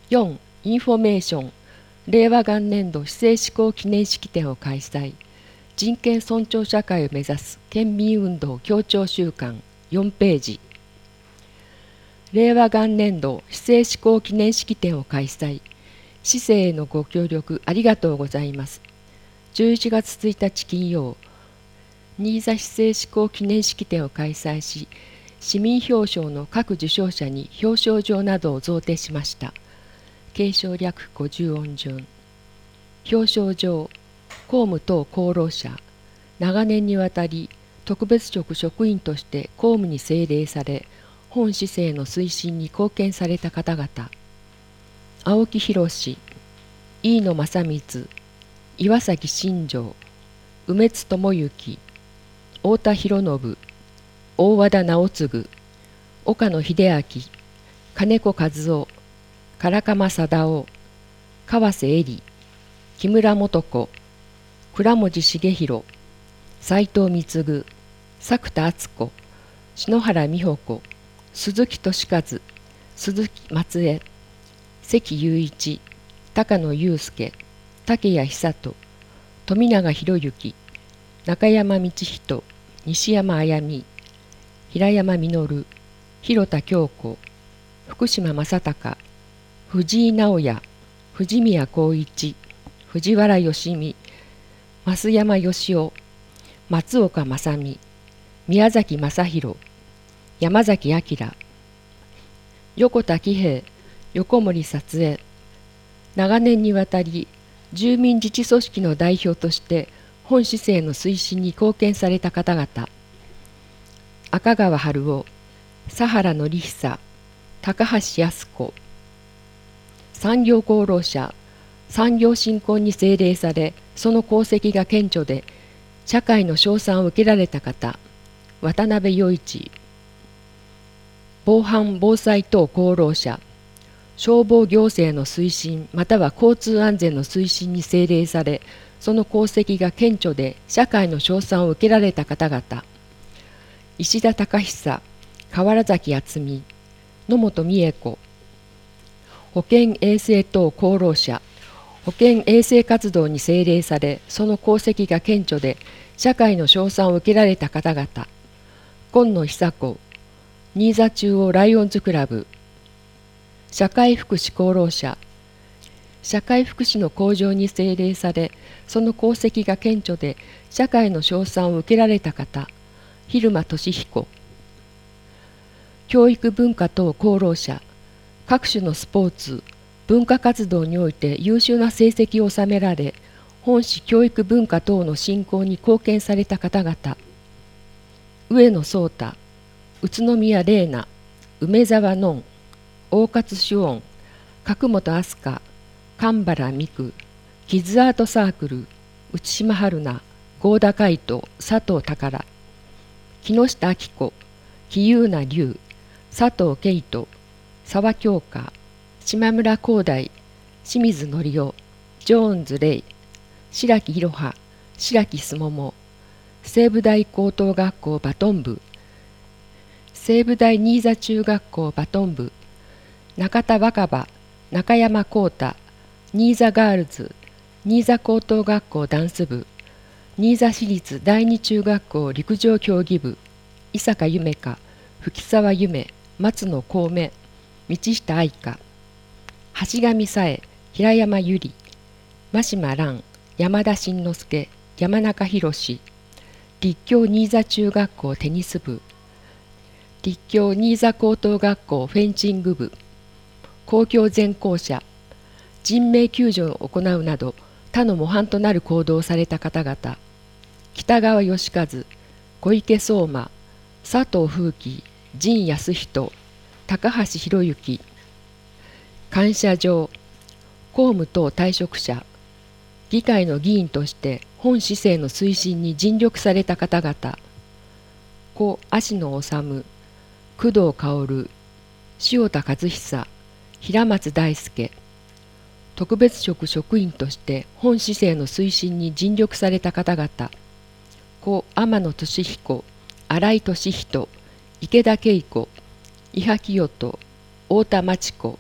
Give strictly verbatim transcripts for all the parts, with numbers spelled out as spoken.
よん. インフォメーション令和元年度施政施行記念式典を開催。人権尊重社会を目指す県民運動協調週間よんページ。令和元年度施政施行記念式典を開催。市政へのご協力ありがとうございます。じゅういちがつついたち金曜、新座市政施行記念式典を開催し、市民表彰の各受賞者に表彰状などを贈呈しました。継承略ごじゅう音順。表彰状、公務等功労者、長年にわたり特別職職員として公務に精励され、本市政の推進に貢献された方々。青木博、飯野正光、岩崎新庄、梅津智之、太田博信、大和田直次、岡野秀明、金子和夫、唐鎌貞夫、川瀬絵里、木村素子、倉持重弘、斉藤貢、作田敦子、篠原美穂子、鈴木俊和、鈴木松江、関雄一、高野祐介、竹谷久人、富永博之、中山道人、西山綾美、平山実、広田京子、福島正孝、藤井直哉、藤宮光一、藤原義美、増山義雄、松岡正美、宮崎正弘、山崎明、横田喜平、横森撮影。長年にわたり住民自治組織の代表として本市政の推進に貢献された方々。赤川春夫、佐原紀久、高橋靖子。産業功労者、産業振興に精励され、その功績が顕著で社会の称賛を受けられた方。渡辺余一。防犯防災等功労者、消防行政の推進または交通安全の推進に精励され、その功績が顕著で社会の称賛を受けられた方々。石田隆久、河原崎敦美、野本美恵子。保健衛生等功労者、保健衛生活動に精励され、その功績が顕著で社会の称賛を受けられた方々。今野久子、新座中央ライオンズクラブ。社会福祉功労者、社会福祉の向上に精励され、その功績が顕著で社会の称賛を受けられた方。蛭間俊彦。教育文化等功労者、各種のスポーツ文化活動において優秀な成績を収められ、本市教育文化等の振興に貢献された方々。上野壮太、宇都宮玲奈、梅沢のん、大勝主音、角本飛鳥、神原美久、キッズアートサークル、内島春菜、合田海人、佐藤宝。木下明子、木優奈龍、佐藤圭人、沢京香、島村光大、清水則夫、ジョーンズ・レイ、白木いろは、白木すもも。西武大高等学校バトン部、西武大新座中学校バトン部、中田若葉、中山光太、新座ガールズ、新座高等学校ダンス部、新座市立第二中学校陸上競技部、伊坂夢香、吹沢夢、松野幸芽、道下愛香。橋上紗恵、平山由里、真島蘭、山田慎之介、山中博。立教新座中学校テニス部、立教新座高等学校フェンシング部。公共全校舎、人命救助を行うなど他の模範となる行動をされた方々。北川義和、小池相馬、佐藤風紀、陣康人、高橋博之。感謝状、公務等退職者、議会の議員として本市政の推進に尽力された方々。故芦野治、工藤薫、塩田和久、平松大輔。特別職職員として本市政の推進に尽力された方々。故天野俊彦、新井俊人、池田恵子、伊波清人、太田真知子。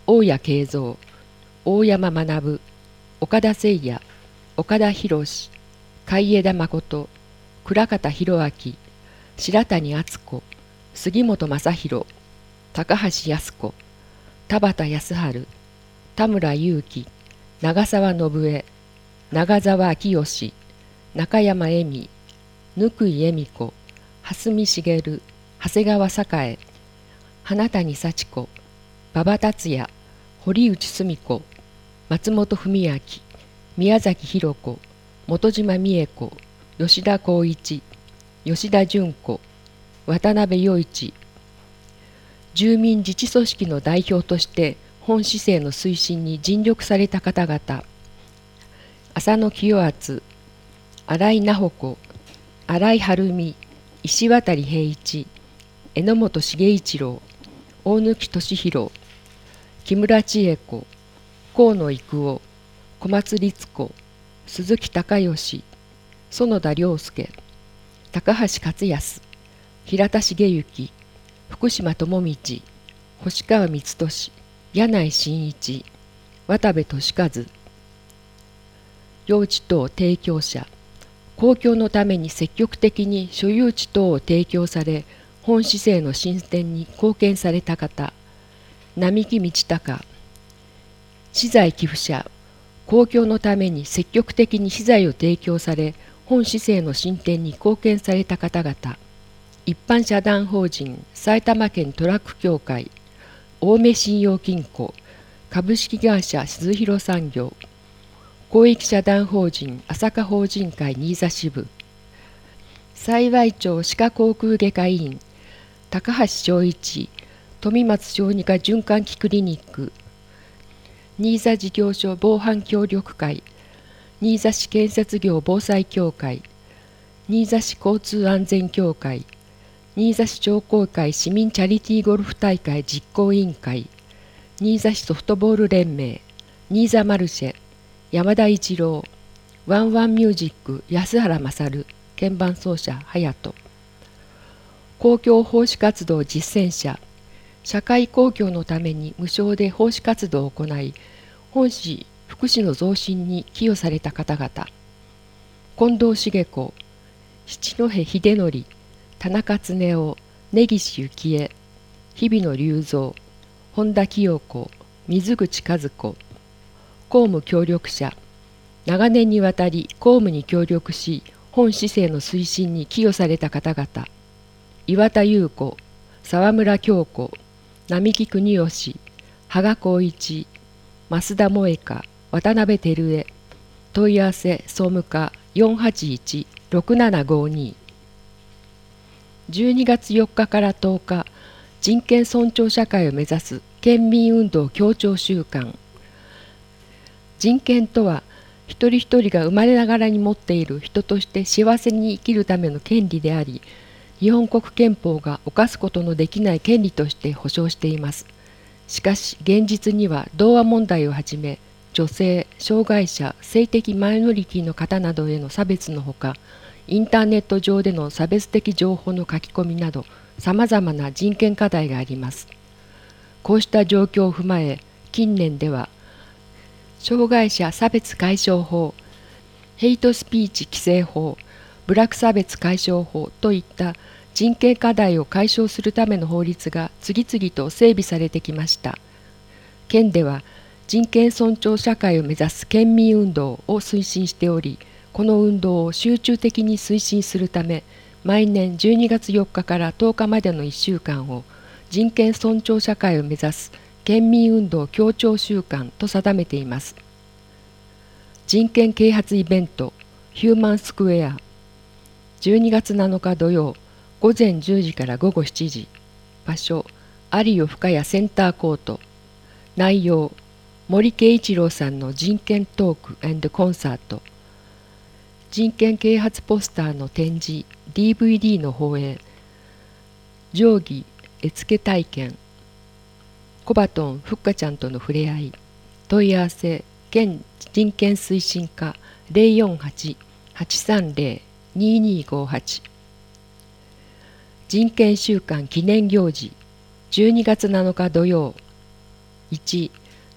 大谷慶三、大山学、岡田誠也、岡田博、海江田誠、倉方弘明、白谷敦子、杉本正弘、高橋靖子、田畑康治、田村祐希、長澤信江、長澤明義、中山恵美、貫井恵美子、蓮見茂、長谷川栄、花谷幸子、馬場達也、堀内澄子、松本文明、宮崎弘子、本島美恵子、吉田光一、吉田純子、渡辺陽一。住民自治組織の代表として本市政の推進に尽力された方々、浅野清厚、新井奈穂子、新井晴美、石渡平一、榎本重一郎、大貫俊弘、木村千恵子、河野育夫、小松律子、鈴木孝義、園田良介、高橋克康、平田重幸、福島智道、星川光俊、柳井真一、渡部俊和。用地等提供者、公共のために積極的に所有地等を提供され、本市政の進展に貢献された方、並木道隆。資材寄付者、公共のために積極的に資材を提供され、本市政の進展に貢献された方々、一般社団法人埼玉県トラック協会、青梅信用金庫、株式会社静弘産業、公益社団法人朝霞法人会新座支部、幸町歯科口腔外科医院、高橋昭一、富松小児科循環器クリニック、新座事業所防犯協力会、新座市建設業防災協会、新座市交通安全協会、新座市商工会市民チャリティーゴルフ大会実行委員会、新座市ソフトボール連盟、新座マルシェ、山田一郎、ワンワンミュージック安原勝、鍵盤奏者隼人。公共奉仕活動実践者、社会公共のために無償で奉仕活動を行い、本市福祉の増進に寄与された方々、近藤茂子、七戸秀則、田中恒夫、根岸幸恵、日比野隆三、本田清子、水口和子。公務協力者、長年にわたり公務に協力し、本市政の推進に寄与された方々、岩田優子、沢村京子、並木邦義、羽賀光一、増田萌香、渡辺照江。問い合わせ総務課 よんはちいち ろくななごに。じゅうにがつよっかからとおか、人権尊重社会を目指す県民運動協調週間。人権とは、一人一人が生まれながらに持っている人として幸せに生きるための権利であり、日本国憲法が侵すことのできない権利として保障しています。しかし現実には同和問題をはじめ、女性、障害者、性的マイノリティの方などへの差別のほか、インターネット上での差別的情報の書き込みなど、さまざまな人権課題があります。こうした状況を踏まえ、近年では、障害者差別解消法、ヘイトスピーチ規制法、部落差別解消法といった人権課題を解消するための法律が次々と整備されてきました。県では人権尊重社会を目指す県民運動を推進しており、この運動を集中的に推進するため、毎年じゅうにがつよっかからとおかまでのいっしゅうかんを人権尊重社会を目指す県民運動協調週間と定めています。人権啓発イベントヒューマンスクエア、じゅうにがつなのか土曜、ごぜんじゅうじからごごしちじ。場所、有尾深谷センターコート。内容、森圭一郎さんの人権トーク&コンサート。人権啓発ポスターの展示、ディーブイディー の放映。定規、絵付け体験。コバトン、ふっかちゃんとの触れ合い。問い合わせ、県人権推進課 ゼロよんはち はちさんゼロ ににごはち。人権週間記念行事、じゅうにがつなのか土曜。いち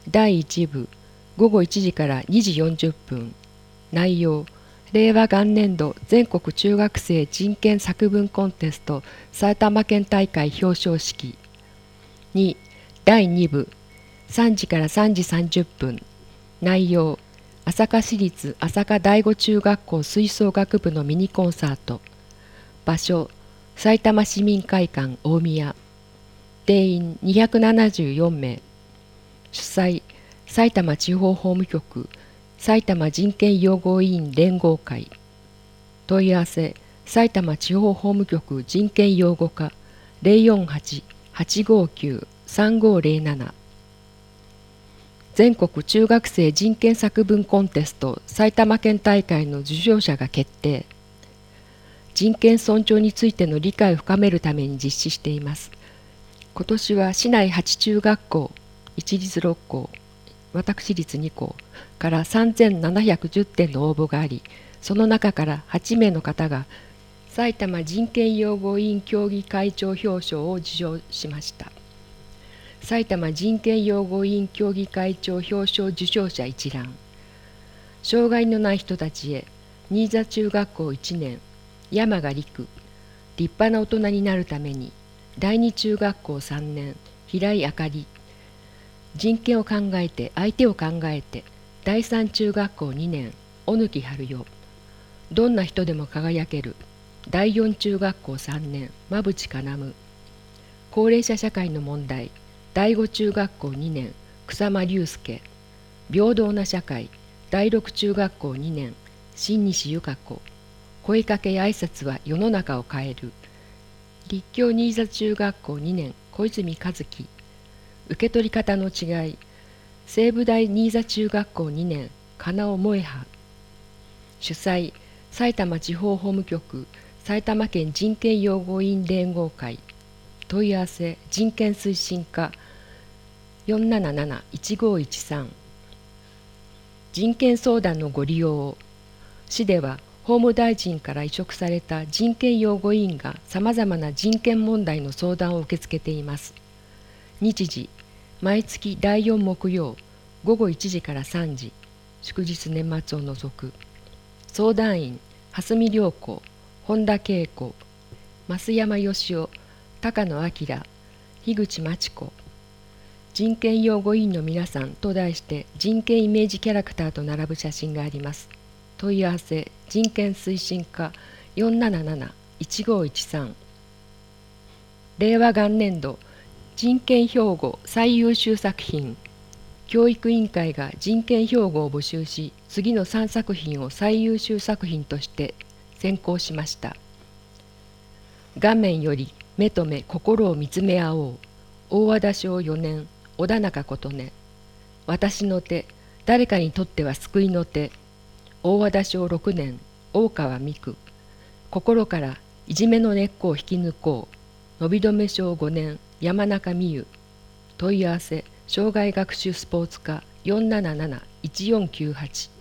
だいいち部ごごいちじからにじよんじゅっぷん。内容、令和元年度全国中学生人権作文コンテスト埼玉県大会表彰式。にだいに部さんじからさんじさんじゅっぷん。内容、朝霞市立朝霞第五中学校吹奏楽部のミニコンサート。場所、埼玉市民会館大宮。定員にひゃくななじゅうよんめい。主催、埼玉地方法務局埼玉人権擁護委員連合会。問い合わせ、埼玉地方法務局人権擁護課 ゼロよんはち はちごきゅう さんごゼロなな。全国中学生人権作文コンテスト埼玉県大会の受賞者が決定。人権尊重についての理解を深めるために実施しています。今年は市内はち中学校、一律ろっ校、私立に校からさんぜんななひゃくじゅってんの応募があり、その中からはちめいの方が埼玉人権擁護委員協議会長表彰を受賞しました。埼玉人権擁護委員協議会長表彰受賞者一覧。障害のない人たちへ、新座中学校いちねん、山賀陸。立派な大人になるために、第二中学校さんねん、平井あかり。人権を考えて相手を考えて、第三中学校にねん、小貫春代。どんな人でも輝ける、第四中学校さんねん、馬淵かなむ。高齢者社会の問題、第五中学校にねん、草間隆介。平等な社会、第六中学校にねん、新西由香子。声かけや挨拶は世の中を変える。立教新座中学校にねん、小泉和樹。受け取り方の違い、西武大新座中学校にねん、金尾萌葉。主催、埼玉地方法務局埼玉県人権擁護委員連合会。問い合わせ、人権推進課 よんなななな いちごいちさん。人権相談のご利用を。市では法務大臣から委嘱された人権擁護委員がさまざまな人権問題の相談を受け付けています。日時、毎月だいよん木曜ごごいちじからさんじ、祝日年末を除く。相談員、蓮見良子、本田恵子、増山義雄、高野明、樋口真知子。人権擁護委員の皆さんと題して人権イメージキャラクターと並ぶ写真があります。問い合わせ、人権推進課 よんなななな いちごいちさん。令和元年度人権標語最優秀作品。教育委員会が人権標語を募集し、次のさんさく品を最優秀作品として選考しました。画面より目と目心を見つめ合おう。大和田小よねん、小田中琴音。私の手、誰かにとっては救いの手。大和田小ろくねん、大川美久。心からいじめの根っこを引き抜こう。伸び止め小ごねん、山中美優。問い合わせ、障害学習スポーツ課 よんなななな いちよんきゅうはち。